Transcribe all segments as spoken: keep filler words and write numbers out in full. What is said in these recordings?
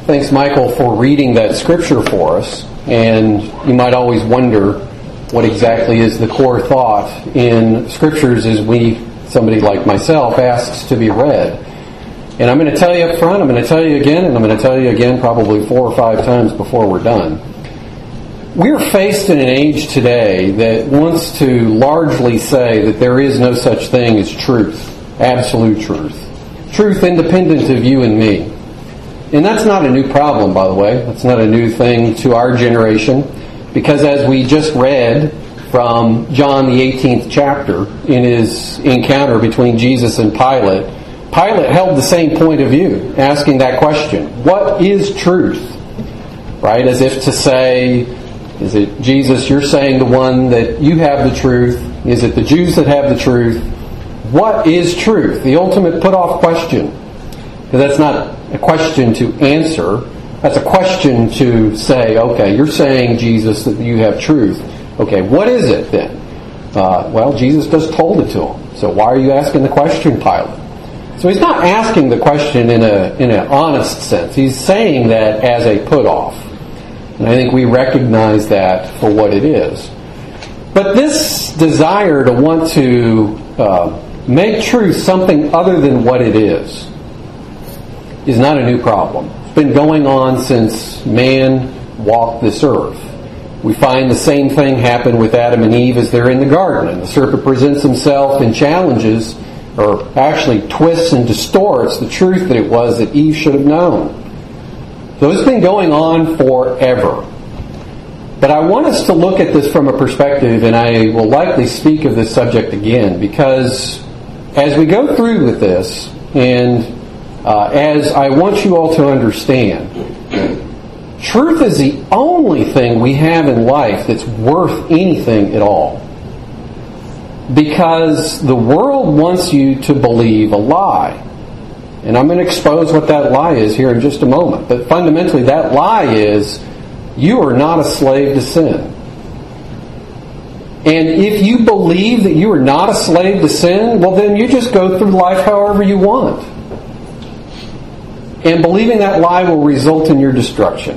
Thanks, Michael, for reading that scripture for us. And you might always wonder what exactly is the core thought in scriptures as we, somebody like myself, asks to be read. And I'm going to tell you up front, I'm going to tell you again, and I'm going to tell you again probably four or five times before we're done. We're faced in an age today that wants to largely say that there is no such thing as truth, absolute truth. Truth independent of you and me. And that's not a new problem, by the way. That's not a new thing to our generation. Because as we just read from John the eighteenth chapter, in his encounter between Jesus and Pilate, Pilate held the same point of view, asking that question. What is truth? Right? As if to say, is it Jesus, you're saying the one that you have the truth? Is it the Jews that have the truth? What is truth? The ultimate put-off question. Because that's not a question to answer. That's a question to say, okay, you're saying, Jesus, that you have truth. Okay, what is it then? Uh, well, Jesus just told it to him. So why are you asking the question, Pilate? So he's not asking the question in a in an honest sense. He's saying that as a put-off. And I think we recognize that for what it is. But this desire to want to uh, make truth something other than what it is is not a new problem. It's been going on since man walked this earth. We find the same thing happen with Adam and Eve as they're in the garden. And the serpent presents himself and challenges, or actually twists and distorts the truth that it was that Eve should have known. So it's been going on forever. But I want us to look at this from a perspective, and I will likely speak of this subject again, because as we go through with this, and uh, as I want you all to understand, truth is the only thing we have in life that's worth anything at all. Because the world wants you to believe a lie. And I'm going to expose what that lie is here in just a moment. But fundamentally, that lie is, you are not a slave to sin. And if you believe that you are not a slave to sin, well then you just go through life however you want. And believing that lie will result in your destruction.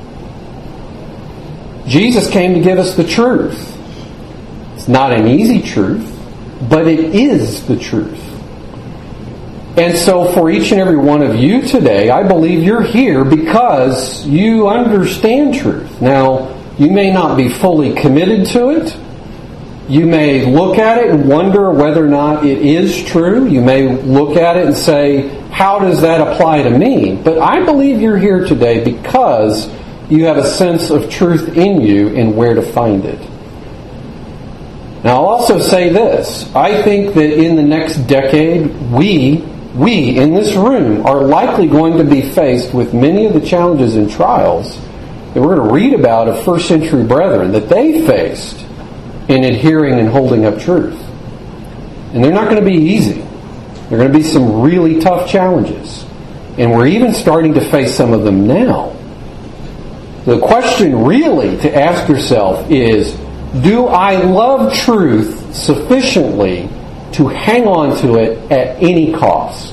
Jesus came to give us the truth. It's not an easy truth, but it is the truth. And so for each and every one of you today, I believe you're here because you understand truth. Now, you may not be fully committed to it. You may look at it and wonder whether or not it is true. You may look at it and say, how does that apply to me? But I believe you're here today because you have a sense of truth in you and where to find it. Now, I'll also say this. I think that in the next decade, we, we in this room are likely going to be faced with many of the challenges and trials that we're going to read about of first century brethren that they faced in adhering and holding up truth. And they're not going to be easy. There are going to be some really tough challenges. And we're even starting to face some of them now. The question really to ask yourself is, do I love truth sufficiently to hang on to it at any cost?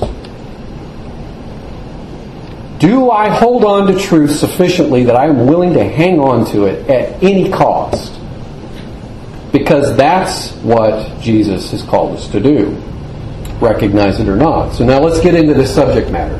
Do I hold on to truth sufficiently that I'm willing to hang on to it at any cost? Because that's what Jesus has called us to do. Recognize it or not. So now let's get into the subject matter.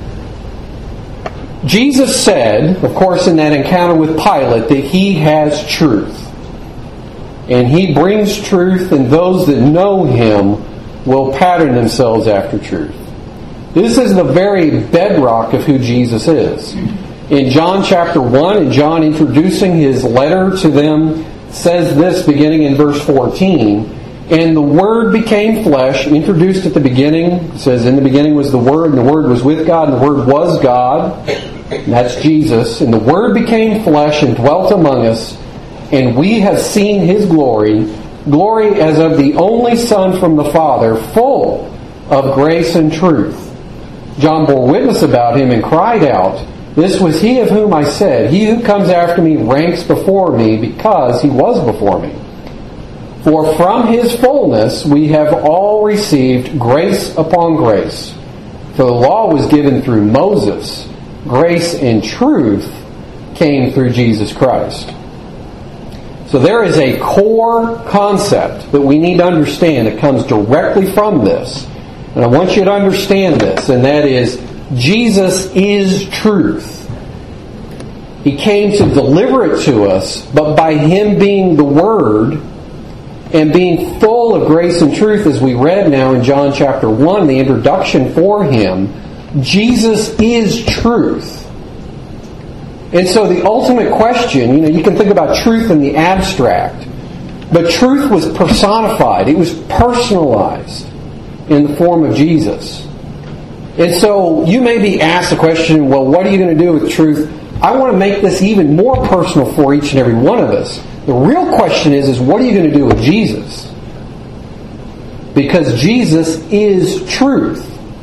Jesus said, of course, in that encounter with Pilate, that he has truth. And he brings truth, and those that know him will pattern themselves after truth. This is the very bedrock of who Jesus is. In John chapter one, and John introducing his letter to them, says this beginning in verse fourteen, and the Word became flesh, introduced at the beginning. It says, in the beginning was the Word, and the Word was with God, and the Word was God. And that's Jesus. And the Word became flesh and dwelt among us, and we have seen His glory, glory as of the only Son from the Father, full of grace and truth. John bore witness about Him and cried out, this was He of whom I said, he who comes after me ranks before me, because He was before me. For from His fullness we have all received grace upon grace. For the law was given through Moses, grace and truth came through Jesus Christ. So there is a core concept that we need to understand that comes directly from this. And I want you to understand this, and that is, Jesus is truth. He came to deliver it to us, but by Him being the Word and being full of grace and truth, as we read now in John chapter one, the introduction for Him, Jesus is truth. And so the ultimate question, you know, you can think about truth in the abstract, but truth was personified. It was personalized in the form of Jesus. And so you may be asked the question, well, what are you going to do with truth? I want to make this even more personal for each and every one of us. The real question is, is what are you going to do with Jesus? Because Jesus is truth.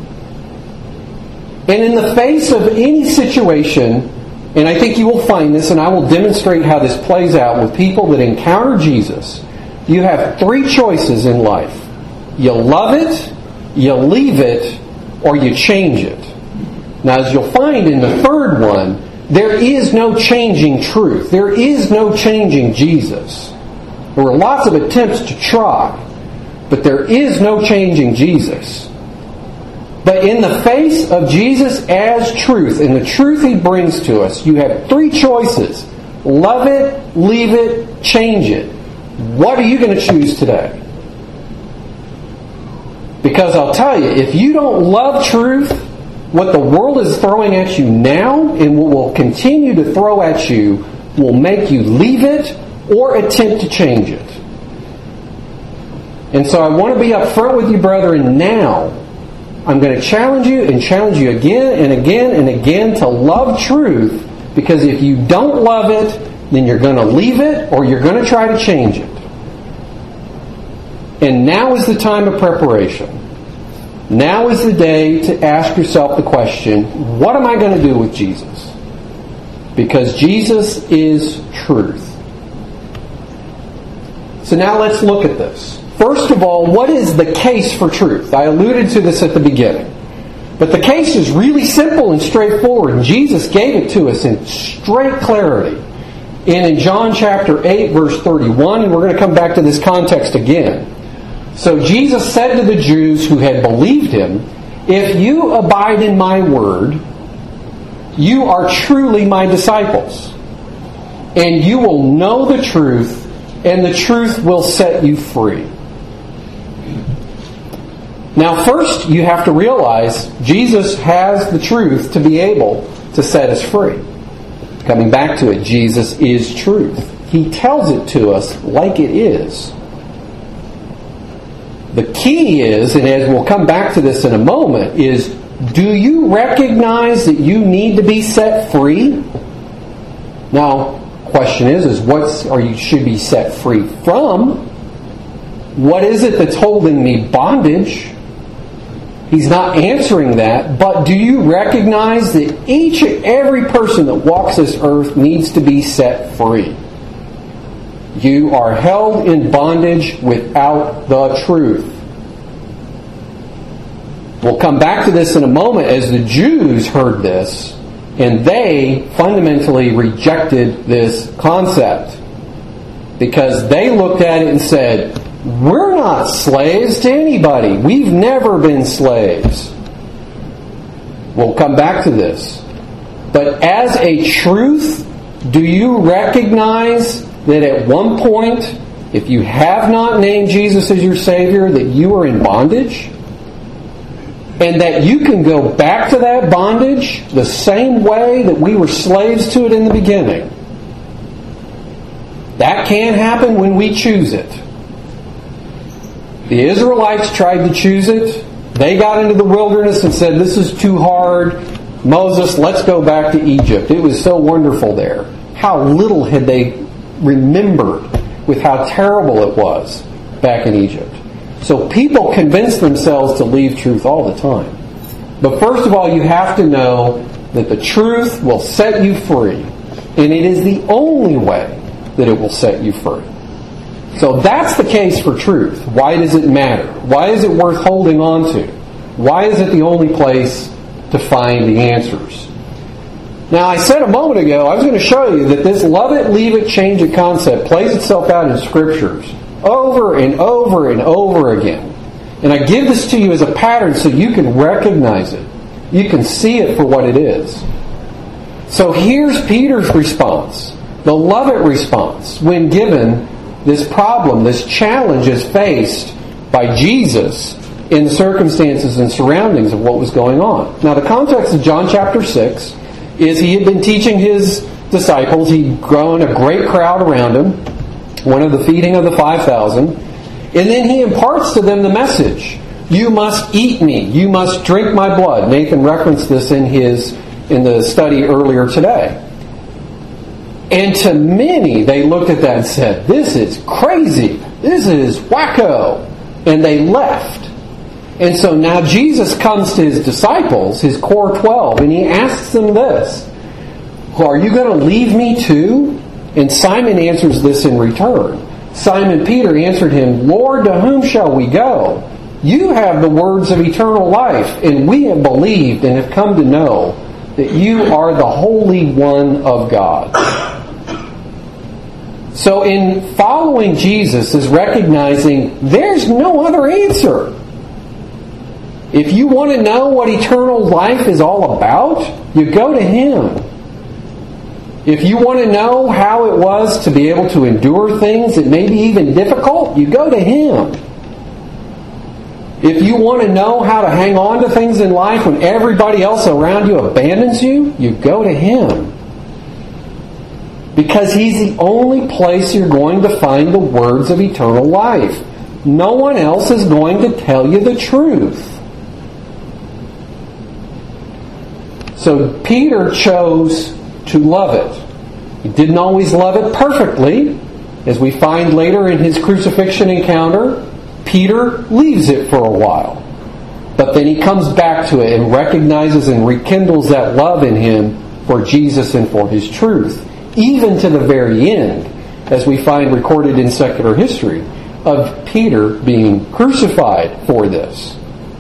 And in the face of any situation, and I think you will find this, and I will demonstrate how this plays out with people that encounter Jesus, you have three choices in life. You love it, you leave it, or you change it. Now, as you'll find in the third one, there is no changing truth. There is no changing Jesus. There were lots of attempts to try, but there is no changing Jesus. But in the face of Jesus as truth, and the truth He brings to us, you have three choices. Love it, leave it, change it. What are you going to choose today? Because I'll tell you, if you don't love truth, what the world is throwing at you now and what will continue to throw at you will make you leave it or attempt to change it. And so I want to be upfront with you, brethren, now. I'm going to challenge you and challenge you again and again and again to love truth, because if you don't love it, then you're going to leave it or you're going to try to change it. And now is the time of preparation. Now is the day to ask yourself the question, what am I going to do with Jesus? Because Jesus is truth. So now let's look at this. First of all, what is the case for truth? I alluded to this at the beginning. But the case is really simple and straightforward, and Jesus gave it to us in straight clarity. And in John chapter eight, verse thirty-one, and we're going to come back to this context again. So Jesus said to the Jews who had believed Him, "If you abide in my word, you are truly my disciples, and you will know the truth, and the truth will set you free." Now first, you have to realize Jesus has the truth to be able to set us free. Coming back to it, Jesus is truth. He tells it to us like it is. The key is, and as we'll come back to this in a moment, is do you recognize that you need to be set free? Now, question is, is what are you should be set free from? What is it that's holding me bondage? He's not answering that, but do you recognize that each and every person that walks this earth needs to be set free? You are held in bondage without the truth. We'll come back to this in a moment as the Jews heard this, and they fundamentally rejected this concept because they looked at it and said, "We're not slaves to anybody. We've never been slaves." We'll come back to this. But as a truth, do you recognize that at one point, if you have not named Jesus as your Savior, that you are in bondage? And that you can go back to that bondage the same way that we were slaves to it in the beginning? That can happen when we choose it. The Israelites tried to choose it. They got into the wilderness and said, "This is too hard. Moses, let's go back to Egypt. It was so wonderful there." How little had they remembered with how terrible it was back in Egypt. So people convince themselves to leave truth all the time. But first of all, you have to know that the truth will set you free. And it is the only way that it will set you free. So that's the case for truth. Why does it matter? Why is it worth holding on to? Why is it the only place to find the answers? Now, I said a moment ago, I was going to show you that this love it, leave it, change it concept plays itself out in Scriptures over and over and over again. And I give this to you as a pattern so you can recognize it. You can see it for what it is. So here's Peter's response, the love it response, when given this problem, this challenge is faced by Jesus in the circumstances and surroundings of what was going on. Now, the context of John chapter six is he had been teaching his disciples. He'd grown a great crowd around him, one of the feeding of the five thousand. And then he imparts to them the message. You must eat me. You must drink my blood. Nathan referenced this in his in the study earlier today. And to many, they looked at that and said, this is crazy. This is wacko. And they left. And so now Jesus comes to his disciples, his core twelve, and he asks them this. Are you going to leave me too? And Simon answers this in return. Simon Peter answered him, Lord, to whom shall we go? You have the words of eternal life, and we have believed and have come to know that you are the Holy One of God. So in following Jesus is recognizing there's no other answer. If you want to know what eternal life is all about, you go to Him. If you want to know how it was to be able to endure things that may be even difficult, you go to Him. If you want to know how to hang on to things in life when everybody else around you abandons you, you go to Him. Because He's the only place you're going to find the words of eternal life. No one else is going to tell you the truth. So Peter chose to love it. He didn't always love it perfectly. As we find later in his crucifixion encounter, Peter leaves it for a while. But then he comes back to it and recognizes and rekindles that love in him for Jesus and for His truth. Even to the very end, as we find recorded in secular history, of Peter being crucified for this.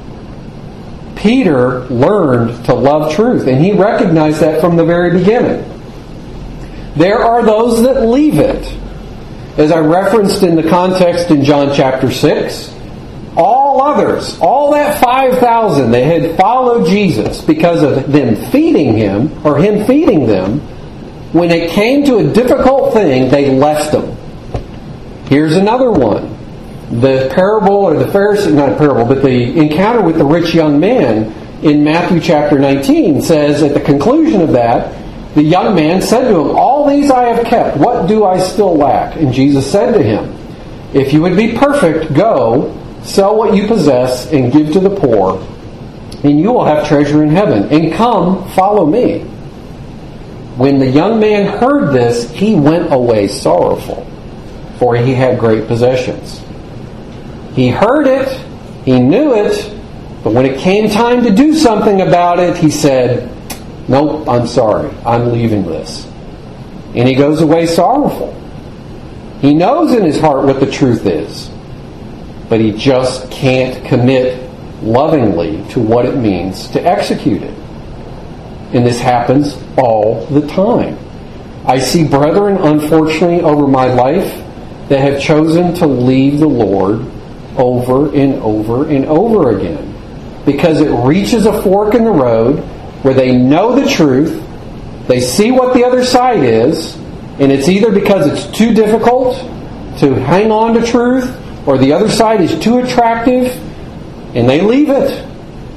Peter learned to love truth, and he recognized that from the very beginning. There are those that leave it. As I referenced in the context in John chapter six, all others, all that five thousand, they had followed Jesus because of them feeding Him, or Him feeding them. When it came to a difficult thing, they left Him. Here's another one. The parable, or the Pharisee, not a parable, but the encounter with the rich young man in Matthew chapter nineteen says at the conclusion of that, the young man said to him, all these I have kept, what do I still lack? And Jesus said to him, if you would be perfect, go, sell what you possess, and give to the poor, and you will have treasure in heaven. And come, follow me. When the young man heard this, he went away sorrowful, for he had great possessions. He heard it, he knew it, but when it came time to do something about it, he said, nope, I'm sorry, I'm leaving this. And he goes away sorrowful. He knows in his heart what the truth is, but he just can't commit lovingly to what it means to execute it. And this happens all the time. I see brethren, unfortunately, over my life that have chosen to leave the Lord over and over and over again. Because it reaches a fork in the road where they know the truth, they see what the other side is, and it's either because it's too difficult to hang on to truth, or the other side is too attractive, and they leave it.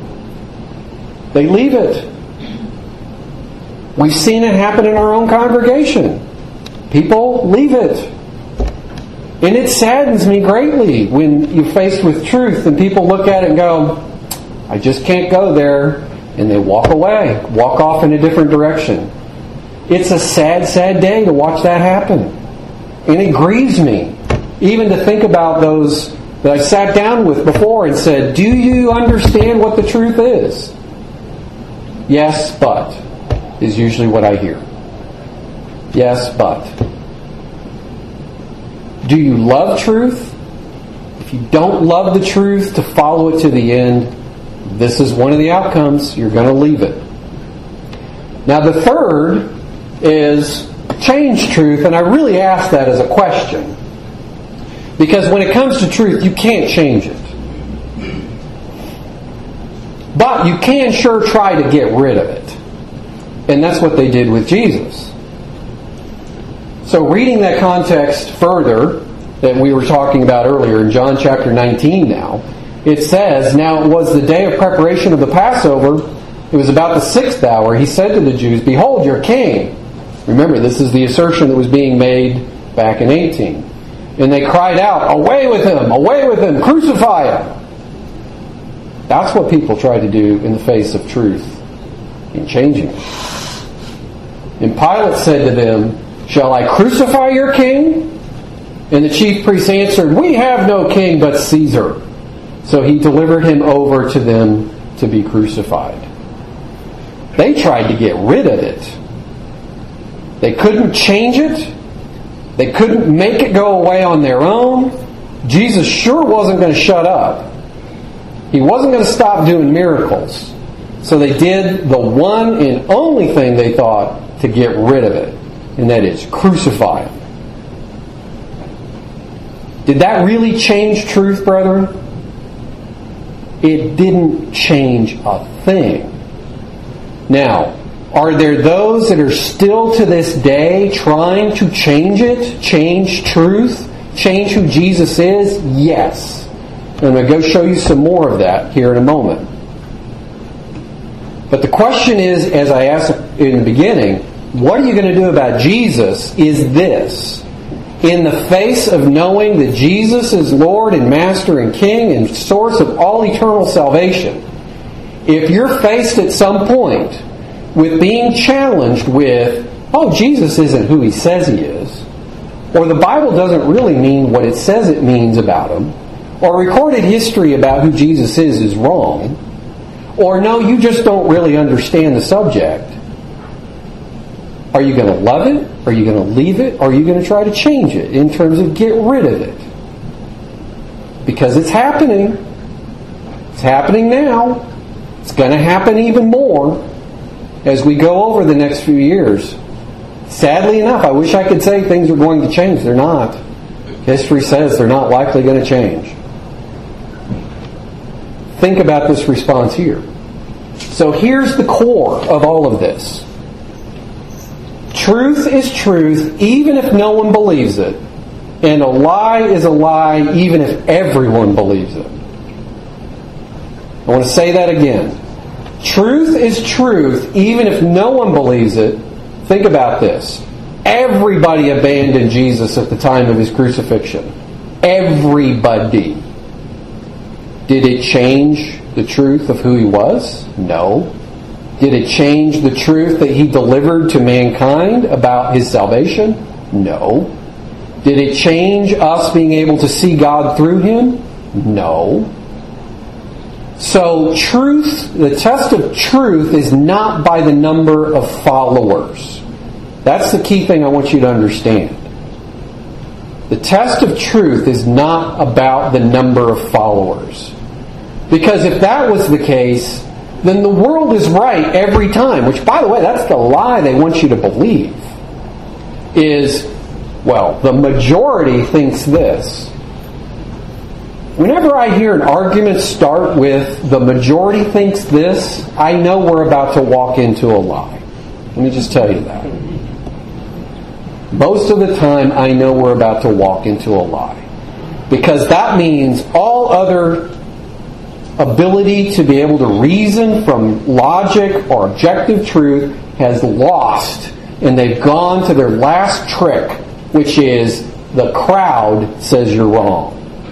They leave it. We've seen it happen in our own congregation. People leave it. And it saddens me greatly when you're faced with truth and people look at it and go, I just can't go there. And they walk away, walk off in a different direction. It's a sad, sad day to watch that happen. And it grieves me, even to think about those that I sat down with before and said, do you understand what the truth is? Yes, but, is usually what I hear. Yes, but. Do you love truth? If you don't love the truth to follow it to the end, this is one of the outcomes. You're going to leave it. Now the third is change truth, and I really ask that as a question. Because when it comes to truth, you can't change it. But you can sure try to get rid of it. And that's what they did with Jesus. So reading that context further, that we were talking about earlier in John chapter nineteen now, it says, "Now it was the day of preparation of the Passover. It was about the sixth hour. He said to the Jews, 'Behold your king.'" Remember, this is the assertion that was being made back in eighteen. "And they cried out, 'Away with him! Away with him! Crucify him!'" That's what people try to do in the face of truth, in changing it. And Pilate said to them, "Shall I crucify your king?" And the chief priests answered, "We have no king but Caesar." So he delivered him over to them to be crucified. They tried to get rid of it. They couldn't change it. They couldn't make it go away on their own. Jesus sure wasn't going to shut up. He wasn't going to stop doing miracles. So they did the one and only thing they thought to get rid of it, and that is crucify him. Did that really change truth, brethren? It didn't change a thing. Now, are there those that are still to this day trying to change it, change truth, change who Jesus is? Yes. And I'm going to go show you some more of that here in a moment. But the question is, as I asked in the beginning, what are you going to do about Jesus is this. In the face of knowing that Jesus is Lord and Master and King and source of all eternal salvation, if you're faced at some point with being challenged with, oh, Jesus isn't who He says He is, or the Bible doesn't really mean what it says it means about Him, or recorded history about who Jesus is is wrong, or no, you just don't really understand the subject, are you going to love it? Are you going to leave it? Or are you going to try to change it in terms of get rid of it? Because it's happening. It's happening now. It's going to happen even more as we go over the next few years. Sadly enough, I wish I could say things are going to change. They're not. History says they're not likely going to change. Think about this response here. So here's the core of all of this. Truth is truth even if no one believes it. And a lie is a lie even if everyone believes it. I want to say that again. Truth is truth even if no one believes it. Think about this. Everybody abandoned Jesus at the time of His crucifixion. Everybody. Did it change the truth of who He was? No. Did it change the truth that He delivered to mankind about His salvation? No. Did it change us being able to see God through Him? No. So truth, the test of truth is not by the number of followers. That's the key thing I want you to understand. The test of truth is not about the number of followers. Because if that was the case, then the world is right every time. Which, by the way, that's the lie they want you to believe. Is, well, the majority thinks this. Whenever I hear an argument start with the majority thinks this, I know we're about to walk into a lie. Let me just tell you that. Most of the time, I know we're about to walk into a lie. Because that means all other ability to be able to reason from logic or objective truth has lost, and they've gone to their last trick, which is the crowd says you're wrong.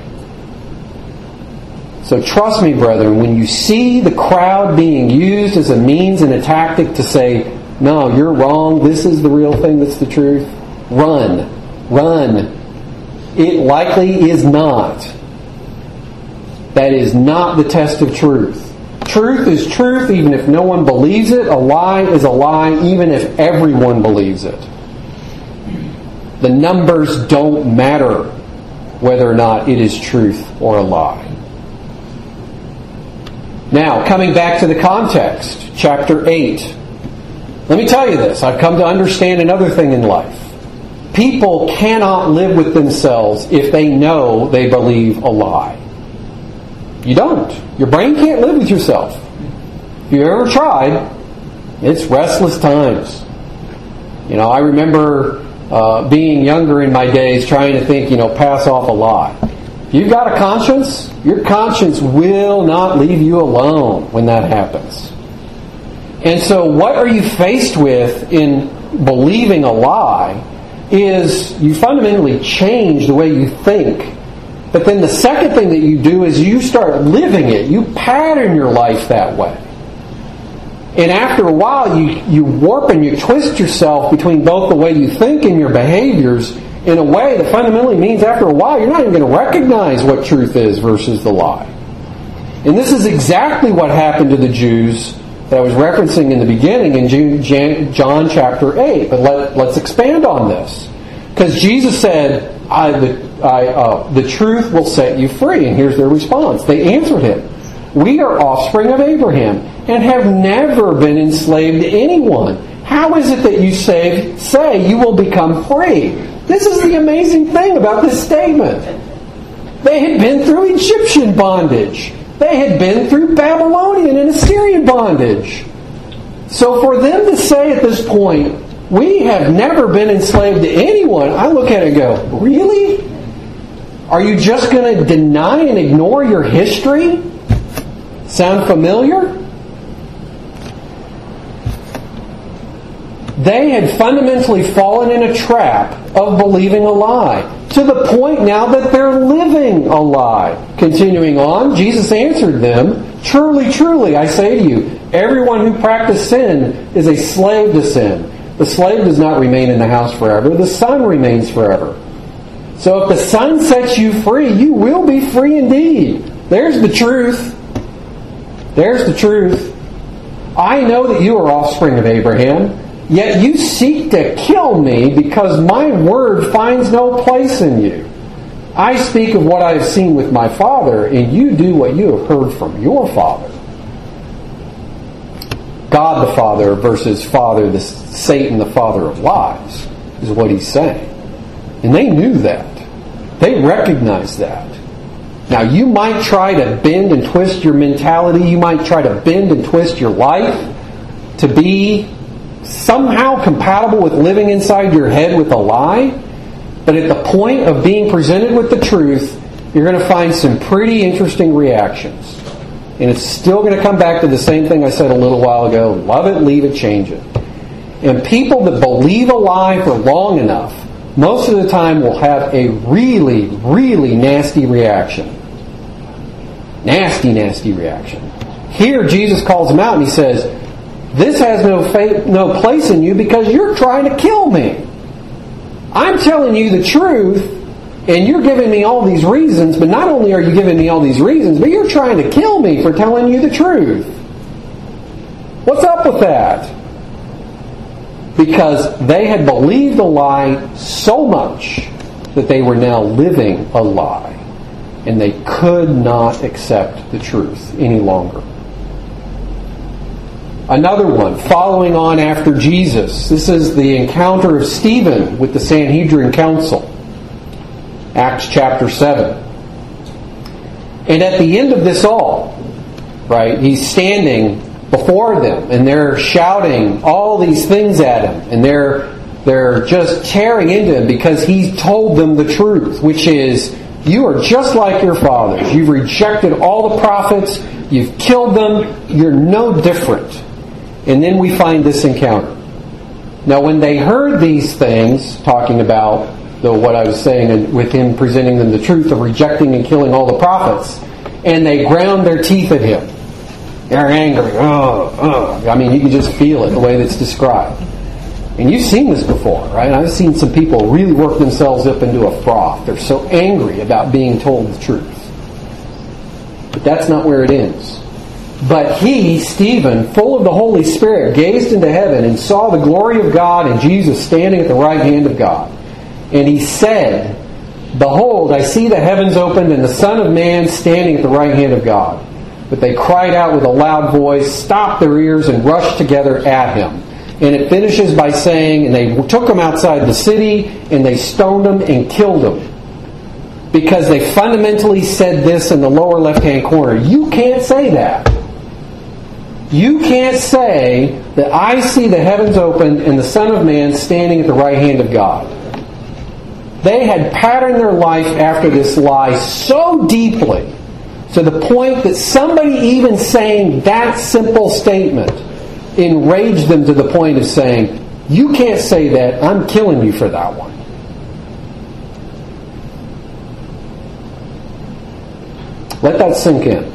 So trust me, brethren, when you see the crowd being used as a means and a tactic to say, no, you're wrong, this is the real thing that's the truth, run. Run. It likely is not. That is not the test of truth. Truth is truth even if no one believes it. A lie is a lie even if everyone believes it. The numbers don't matter whether or not it is truth or a lie. Now, coming back to the context, chapter eight. Let me tell you this. I've come to understand another thing in life. People cannot live with themselves if they know they believe a lie. You don't. Your brain can't live with yourself. If you've ever tried, it's restless times. You know, I remember uh, being younger in my days trying to think, you know, pass off a lie. If you've got a conscience, your conscience will not leave you alone when that happens. And so what are you faced with in believing a lie is you fundamentally change the way you think. But then the second thing that you do is you start living it. You pattern your life that way. And after a while, you, you warp and you twist yourself between both the way you think and your behaviors in a way that fundamentally means after a while, you're not even going to recognize what truth is versus the lie. And this is exactly what happened to the Jews that I was referencing in the beginning in John chapter eight. But let, let's expand on this. Because Jesus said, I, the, I, uh, the truth will set you free. And here's their response. They answered him, we are offspring of Abraham and have never been enslaved to anyone. How is it that you say, say you will become free? This is the amazing thing about this statement. They had been through Egyptian bondage. They had been through Babylonian and Assyrian bondage. So for them to say at this point, we have never been enslaved to anyone, I look at it and go, really? Are you just going to deny and ignore your history? Sound familiar? They had fundamentally fallen in a trap of believing a lie, to the point now that they're living a lie. Continuing on, Jesus answered them, truly, truly, I say to you, everyone who practices sin is a slave to sin. The slave does not remain in the house forever. The Son remains forever. So if the Son sets you free, you will be free indeed. There's the truth. There's the truth. I know that you are offspring of Abraham, yet you seek to kill me because my word finds no place in you. I speak of what I have seen with my Father, and you do what you have heard from your father. God the Father versus Father, the Satan, the father of lies, is what he's saying. And they knew that. They recognized that. Now, you might try to bend and twist your mentality. You might try to bend and twist your life to be somehow compatible with living inside your head with a lie. But at the point of being presented with the truth, you're going to find some pretty interesting reactions. And it's still going to come back to the same thing I said a little while ago. Love it, leave it, change it. And people that believe a lie for long enough, most of the time will have a really, really nasty reaction. Nasty, nasty reaction. Here, Jesus calls them out and he says, this has no faith, no place in you because you're trying to kill me. I'm telling you the truth, and you're giving me all these reasons, but not only are you giving me all these reasons, but you're trying to kill me for telling you the truth. What's up with that? Because they had believed a lie so much that they were now living a lie. And they could not accept the truth any longer. Another one, following on after Jesus. This is the encounter of Stephen with the Sanhedrin Council. Acts chapter seven. And at the end of this all, right, he's standing before them and they're shouting all these things at him. And they're, they're just tearing into him because he's told them the truth, which is, you are just like your fathers. You've rejected all the prophets. You've killed them. You're no different. And then we find this encounter. Now, when they heard these things, talking about the, what I was saying with him presenting them the truth of rejecting and killing all the prophets, and they ground their teeth at him. They're angry. Oh, oh. I mean, you can just feel it the way that's described. And you've seen this before, right? I've seen some people really work themselves up into a froth. They're so angry about being told the truth. But that's not where it ends. But he, Stephen, full of the Holy Spirit, gazed into heaven and saw the glory of God and Jesus standing at the right hand of God. And he said, behold, I see the heavens opened and the Son of Man standing at the right hand of God. But they cried out with a loud voice, stopped their ears, and rushed together at him. And it finishes by saying, and they took him outside the city, and they stoned him and killed him. Because they fundamentally said this in the lower left-hand corner. You can't say that. You can't say that I see the heavens opened and the Son of Man standing at the right hand of God. They had patterned their life after this lie so deeply, to the point that somebody even saying that simple statement enraged them to the point of saying, you can't say that, I'm killing you for that one. Let that sink in.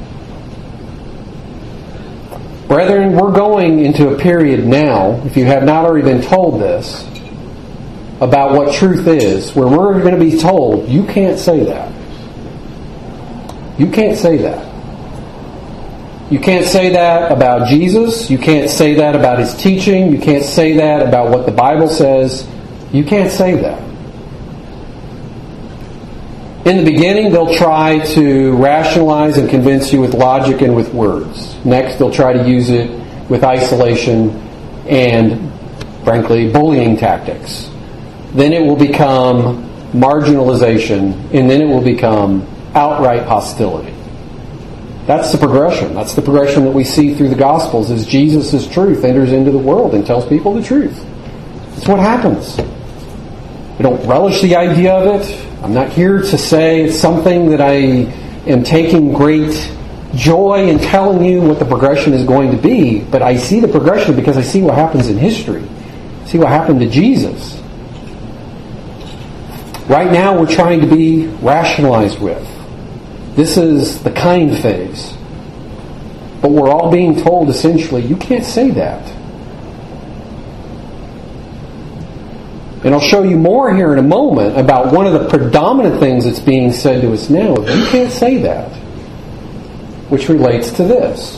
Brethren, we're going into a period now, if you have not already been told this, about what truth is, where we're going to be told, you can't say that. You can't say that. You can't say that about Jesus. You can't say that about His teaching. You can't say that about what the Bible says. You can't say that. In the beginning, they'll try to rationalize and convince you with logic and with words. Next, they'll try to use it with isolation and, frankly, bullying tactics. Then it will become marginalization, and then it will become outright hostility. That's the progression. That's the progression that we see through the Gospels as Jesus' truth enters into the world and tells people the truth. That's what happens. I don't relish the idea of it. I'm not here to say it's something that I am taking great joy in telling you what the progression is going to be, but I see the progression because I see what happens in history. I see what happened to Jesus. Right now we're trying to be rationalized with. This is the kind phase. But we're all being told essentially, you can't say that. And I'll show you more here in a moment about one of the predominant things that's being said to us now. You can't say that. Which relates to this.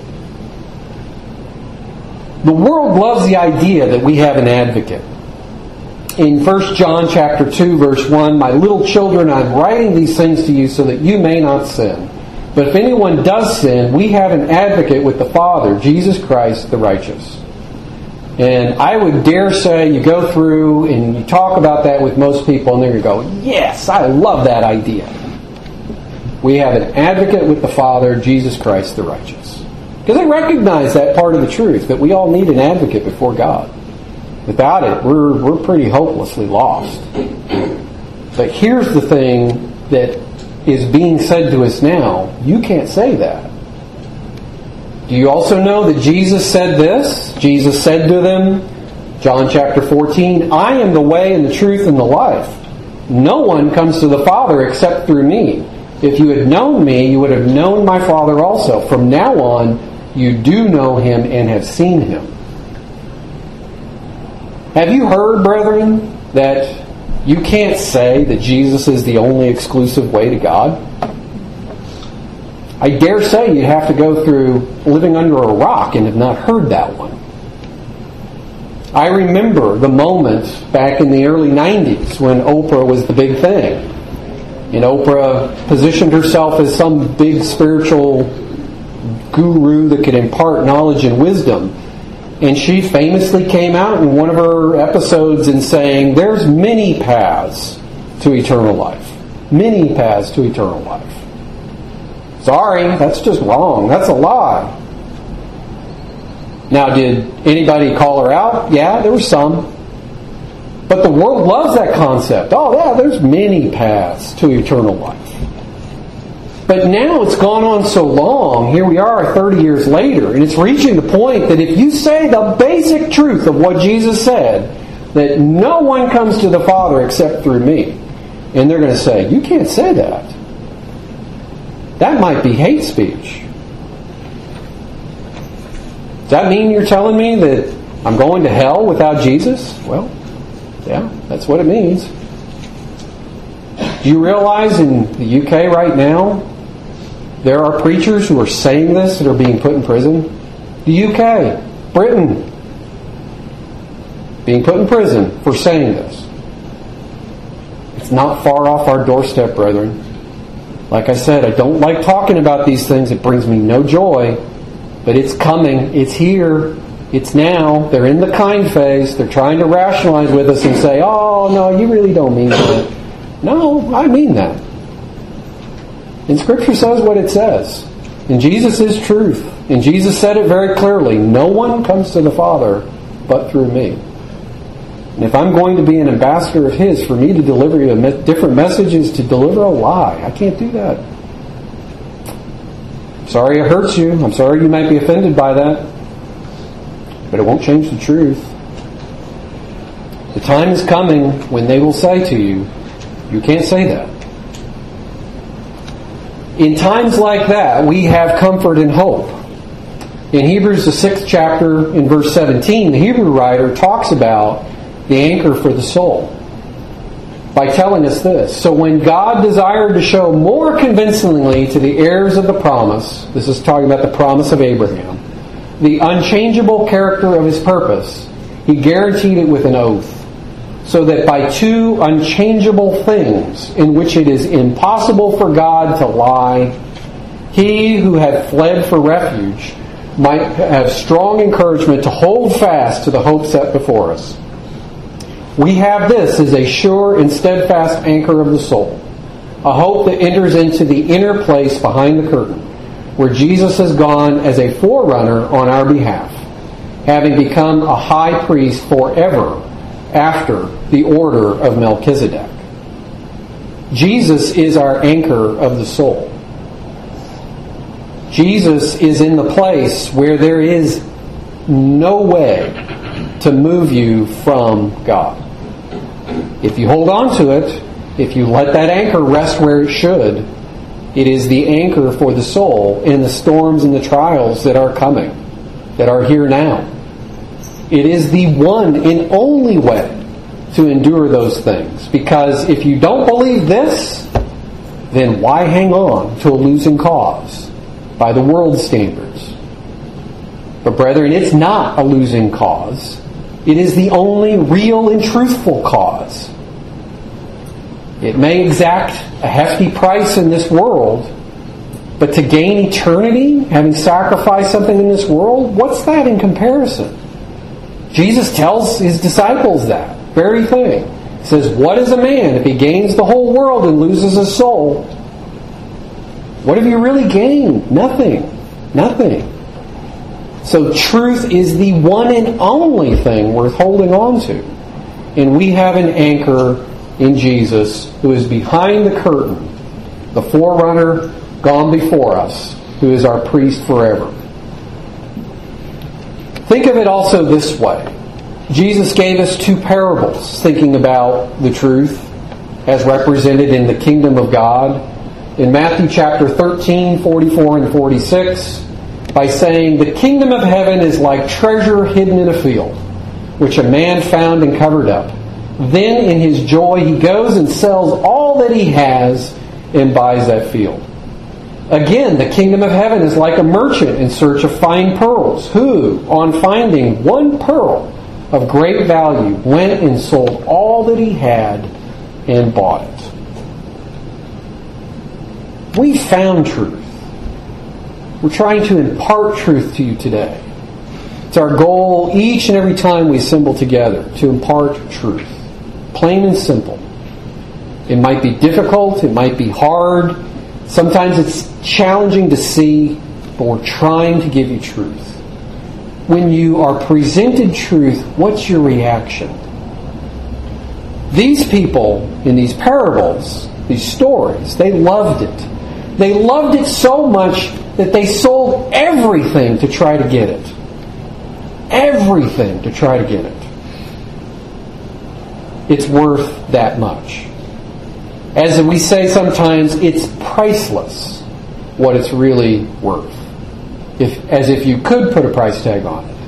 The world loves the idea that we have an advocate. In First John chapter two, verse one, my little children, I'm writing these things to you so that you may not sin. But if anyone does sin, we have an advocate with the Father, Jesus Christ the righteous. And I would dare say you go through and you talk about that with most people and they're going to go, yes, I love that idea. We have an advocate with the Father, Jesus Christ the righteous. Because they recognize that part of the truth, that we all need an advocate before God. Without it, we're we're pretty hopelessly lost. But here's the thing that is being said to us now. You can't say that. Do you also know that Jesus said this? Jesus said to them, John chapter fourteen, I am the way and the truth and the life. No one comes to the Father except through me. If you had known me, you would have known my Father also. From now on, you do know Him and have seen Him. Have you heard, brethren, that you can't say that Jesus is the only exclusive way to God? I dare say you'd have to go through living under a rock and have not heard that one. I remember the moment back in the early nineties when Oprah was the big thing. And Oprah positioned herself as some big spiritual guru that could impart knowledge and wisdom. And she famously came out in one of her episodes and saying, there's many paths to eternal life. Many paths to eternal life. Sorry, that's just wrong. That's a lie. Now, did anybody call her out? Yeah, there were some. But the world loves that concept. Oh, yeah, there's many paths to eternal life. But now it's gone on so long, here we are thirty years later, and it's reaching the point that if you say the basic truth of what Jesus said, that no one comes to the Father except through me, and they're going to say, you can't say that. That might be hate speech. Does that mean you're telling me that I'm going to hell without Jesus? Well, yeah, that's what it means. Do you realize in the U K right now, there are preachers who are saying this that are being put in prison? The U K, Britain, being put in prison for saying this. It's not far off our doorstep, brethren. Like I said, I don't like talking about these things. It brings me no joy. But it's coming. It's here. It's now, they're in the kind phase, they're trying to rationalize with us and say, oh, no, you really don't mean that. No, I mean that. And Scripture says what it says. And Jesus is truth. And Jesus said it very clearly. No one comes to the Father but through me. And if I'm going to be an ambassador of His, for me to deliver you a me- different message is to deliver a lie. I can't do that. Sorry it hurts you. I'm sorry you might be offended by that. But it won't change the truth. The time is coming when they will say to you, you can't say that. In times like that, we have comfort and hope. In Hebrews, the sixth chapter, in verse seventeen, the Hebrew writer talks about the anchor for the soul by telling us this. So when God desired to show more convincingly to the heirs of the promise, this is talking about the promise of Abraham, the unchangeable character of His purpose, He guaranteed it with an oath, so that by two unchangeable things in which it is impossible for God to lie, He who had fled for refuge might have strong encouragement to hold fast to the hope set before us. We have this as a sure and steadfast anchor of the soul, a hope that enters into the inner place behind the curtain, where Jesus has gone as a forerunner on our behalf, having become a high priest forever after the order of Melchizedek. Jesus is our anchor of the soul. Jesus is in the place where there is no way to move you from God. If you hold on to it, if you let that anchor rest where it should, it is the anchor for the soul in the storms and the trials that are coming, that are here now. It is the one and only way to endure those things. Because if you don't believe this, then why hang on to a losing cause by the world's standards? But brethren, it's not a losing cause. It is the only real and truthful cause. It may exact a hefty price in this world, but to gain eternity, having sacrificed something in this world, what's that in comparison? Jesus tells His disciples that very thing. He says, what is a man if he gains the whole world and loses his soul? What have you really gained? Nothing. Nothing. So truth is the one and only thing worth holding on to. And we have an anchor in Jesus who is behind the curtain, the forerunner gone before us, who is our priest forever. Think of it also this way. Jesus gave us two parables thinking about the truth as represented in the kingdom of God. In Matthew chapter thirteen, forty-four and forty-six, by saying, the kingdom of heaven is like treasure hidden in a field, which a man found and covered up. Then in his joy he goes and sells all that he has and buys that field. Again, the kingdom of heaven is like a merchant in search of fine pearls, who, on finding one pearl of great value, went and sold all that he had and bought it. We found truth. We're trying to impart truth to you today. It's our goal each and every time we assemble together to impart truth. Plain and simple. It might be difficult, it might be hard, sometimes it's challenging to see, but we're trying to give you truth. When you are presented truth, what's your reaction? These people in these parables, these stories, they loved it. They loved it so much that they sold everything to try to get it. Everything to try to get it. It's worth that much. As we say sometimes, it's priceless what it's really worth. If, as if you could put a price tag on it.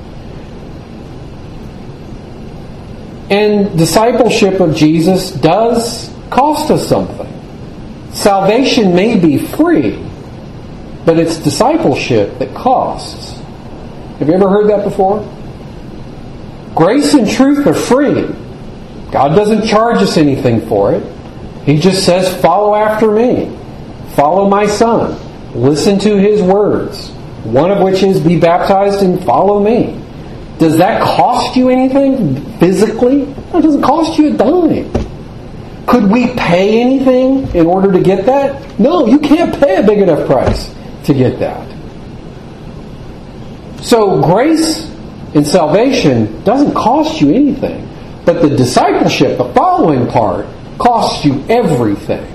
And discipleship of Jesus does cost us something. Salvation may be free, but it's discipleship that costs. Have you ever heard that before? Grace and truth are free. God doesn't charge us anything for it. He just says, follow after me. Follow my Son. Listen to His words. One of which is, be baptized and follow me. Does that cost you anything physically? It doesn't cost you a dime. Could we pay anything in order to get that? No, you can't pay a big enough price to get that. So grace and salvation doesn't cost you anything. But the discipleship, the following part, costs you everything.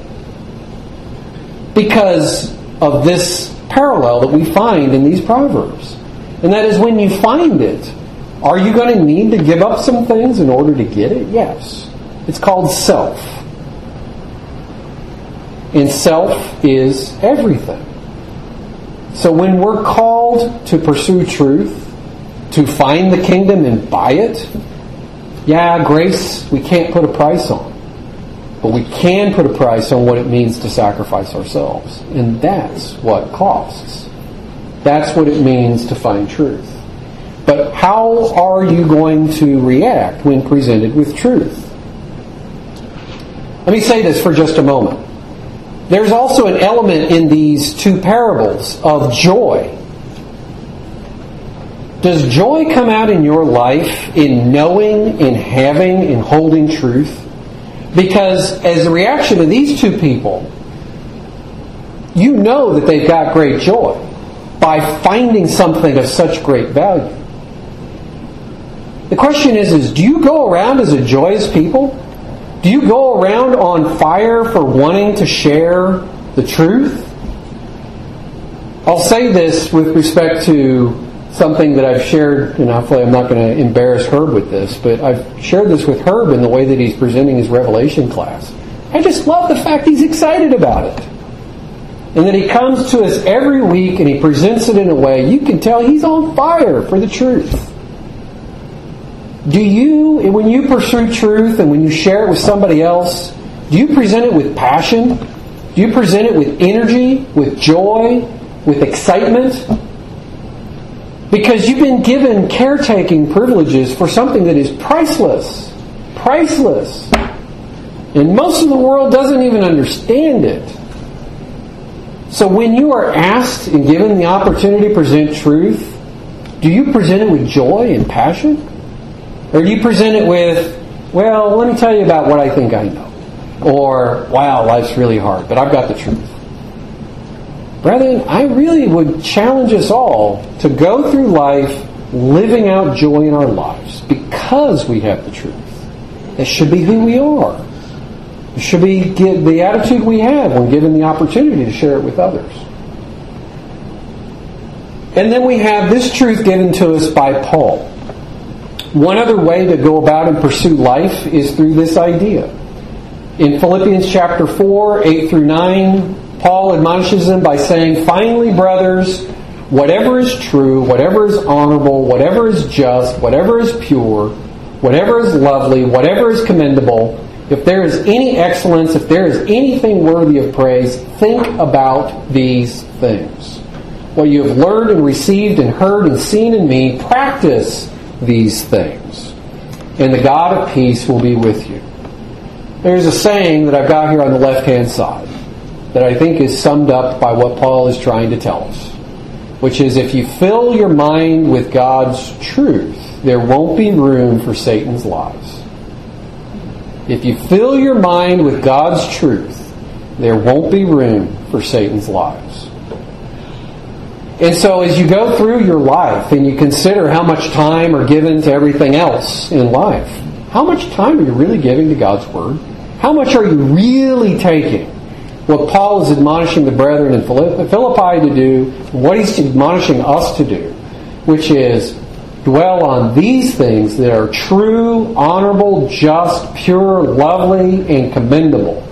Because of this parallel that we find in these Proverbs. And that is, when you find it, are you going to need to give up some things in order to get it? Yes. It's called self. And self is everything. So when we're called to pursue truth, to find the kingdom and buy it, yeah, grace we can't put a price on. But we can put a price on what it means to sacrifice ourselves. And that's what costs. That's what it means to find truth. But how are you going to react when presented with truth? Let me say this for just a moment. There's also an element in these two parables of joy. Does joy come out in your life in knowing, in having, in holding truth? Because as a reaction to these two people, you know that they've got great joy by finding something of such great value. The question is, is do you go around as a joyous people? Do you go around on fire for wanting to share the truth? I'll say this with respect to something that I've shared, and hopefully I'm not going to embarrass Herb with this, but I've shared this with Herb in the way that he's presenting his Revelation class. I just love the fact he's excited about it. And that he comes to us every week and he presents it in a way you can tell he's on fire for the truth. Do you, when you pursue truth and when you share it with somebody else, do you present it with passion? Do you present it with energy, with joy, with excitement? Because you've been given caretaking privileges for something that is priceless. Priceless. And most of the world doesn't even understand it. So when you are asked and given the opportunity to present truth, do you present it with joy and passion? Or do you present it with, well, let me tell you about what I think I know. Or, wow, life's really hard, but I've got the truth. Brethren, I really would challenge us all to go through life living out joy in our lives because we have the truth. That should be who we are. It should be the attitude we have when given the opportunity to share it with others. And then we have this truth given to us by Paul. One other way to go about and pursue life is through this idea. In Philippians chapter four, eight through nine, Paul admonishes them by saying, "Finally, brothers, whatever is true, whatever is honorable, whatever is just, whatever is pure, whatever is lovely, whatever is commendable, if there is any excellence, if there is anything worthy of praise, think about these things. What you have learned and received and heard and seen in me, practice these things, and the God of peace will be with you." There's a saying that I've got here on the left-hand side that I think is summed up by what Paul is trying to tell us, which is, if you fill your mind with God's truth, there won't be room for Satan's lies. If you fill your mind with God's truth, there won't be room for Satan's lies. And so as you go through your life and you consider how much time are given to everything else in life, how much time are you really giving to God's Word? How much are you really taking what Paul is admonishing the brethren in Philippi to do, what he's admonishing us to do, which is dwell on these things that are true, honorable, just, pure, lovely, and commendable.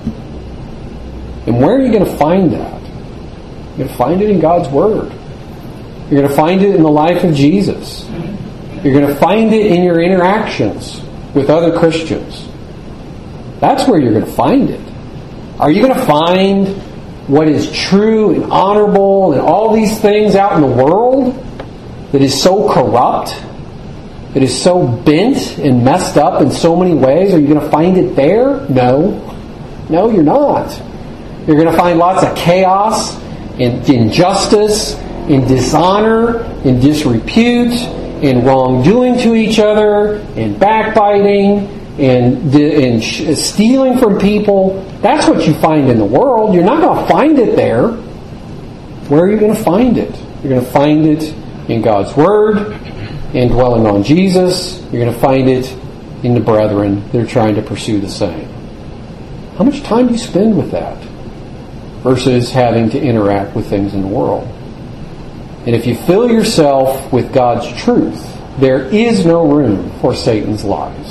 And where are you going to find that? You're going to find it in God's Word. You're going to find it in the life of Jesus. You're going to find it in your interactions with other Christians. That's where you're going to find it. Are you going to find what is true and honorable and all these things out in the world that is so corrupt, that is so bent and messed up in so many ways? Are you going to find it there? No. No, you're not. You're going to find lots of chaos and injustice, in dishonor, in disrepute, and wrongdoing to each other, and backbiting, and, and stealing from people. That's what you find in the world. You're not going to find it there. Where are you going to find it? You're going to find it in God's Word, in dwelling on Jesus. You're going to find it in the brethren that are trying to pursue the same. How much time do you spend with that versus having to interact with things in the world? And if you fill yourself with God's truth, there is no room for Satan's lies.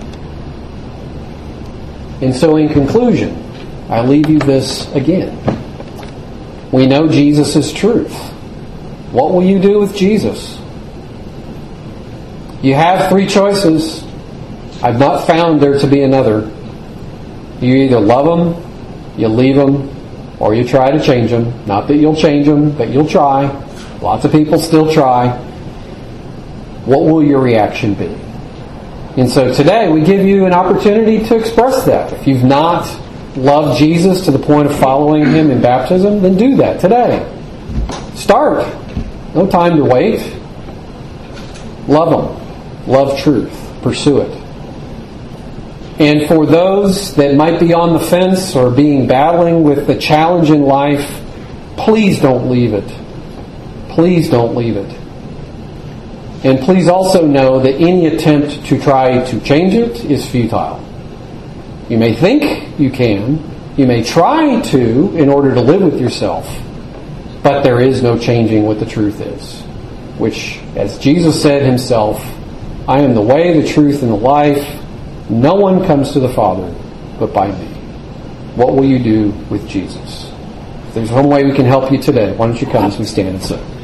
And so in conclusion, I leave you this again. We know Jesus is truth. What will you do with Jesus? You have three choices. I've not found there to be another. You either love Him, you leave Him, or you try to change Him. Not that you'll change Him, but you'll try. Lots of people still try. What will your reaction be? And so today we give you an opportunity to express that. If you've not loved Jesus to the point of following Him in baptism, then do that today. Start. No time to wait. Love Him. Love truth. Pursue it. And for those that might be on the fence or being battling with the challenge in life, please don't leave it. Please don't leave it. And please also know that any attempt to try to change it is futile. You may think you can. You may try to in order to live with yourself. But there is no changing what the truth is. Which, as Jesus said Himself, I am the way, the truth, and the life. No one comes to the Father but by me. What will you do with Jesus? If there's one way we can help you today, why don't you come as we stand and sing?